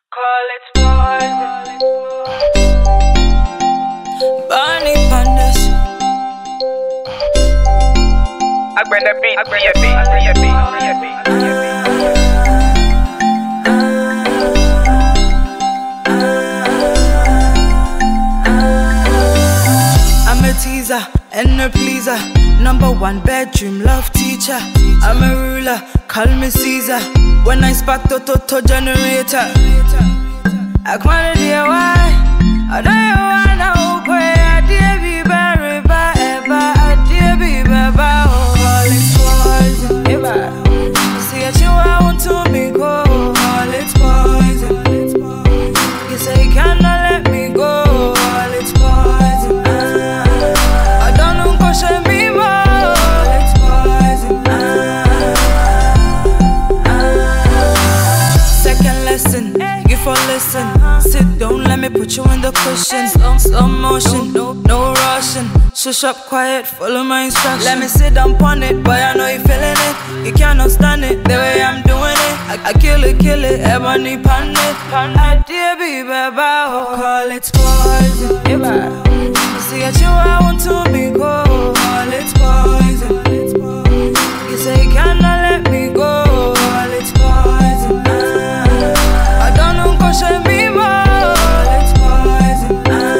Call it poison. Barney Pandas. I bring the beat, I bring your beat, I bring your beat, I bring your beat, I bring your beat. I'm a teaser and a pleaser, #1 bedroom love teacher. I'm a ruler, call me Caesar. When I spark to generator, I can't dear why. I don't wanna go. I dear be very bad, I dear be bad. Call it poison. See that you want to me go. Call it poison. You say you cannot let me go. Call it poison. I don't know question me more. Call it poison. Second lesson, you for listen. Sit down, let me put you in the cushion. Slow motion, no rushing. Shush up quiet, follow my instructions. Let me sit down on it, boy, I know you feeling it. You cannot stand it, the way I'm doing it. I kill it, ebony pan it. I dear be baba, call it poison. See that you I want to be go. Call it poison. You say you cannot let me go. Call it poison. I don't know question me more. Call it poison.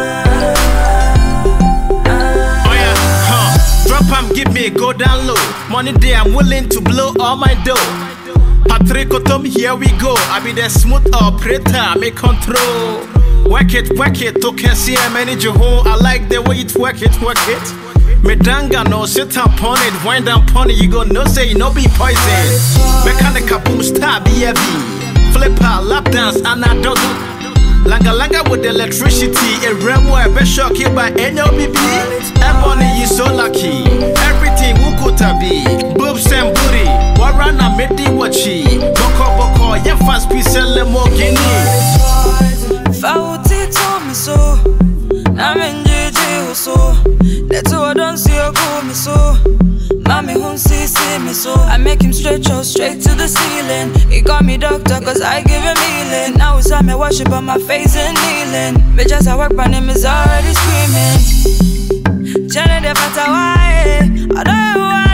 Oh yeah, drop 'em, give me go down low. Money day, I'm willing to blow all my dough. Patrick Otom, here we go. I be the smooth operator, make control. Work it, to can see how many Jeho. I like the way it work it. Medanga no sit upon it, wind down upon it, you go no say no be poison. Mechanical boom star BFB. Flipper, lap dance, and I don't do. Langa with electricity, a remo, a best shock here by NOBB. Ebony is so lucky. Everything Wukotabi, boobs and booty. Warana Medi Wachi. Boko, yeah, fast piece, Lemogini. Fauti told me so. I'm in JJ so. That's why I don't see you go me so. Mommy won't see me so. I make him stretch out straight to the ceiling. He got me doctor cause I give him healing. Now it's time I worship on my face and kneeling. Bitch as I work my name is already screaming. Jenny the matter why. I don't know why.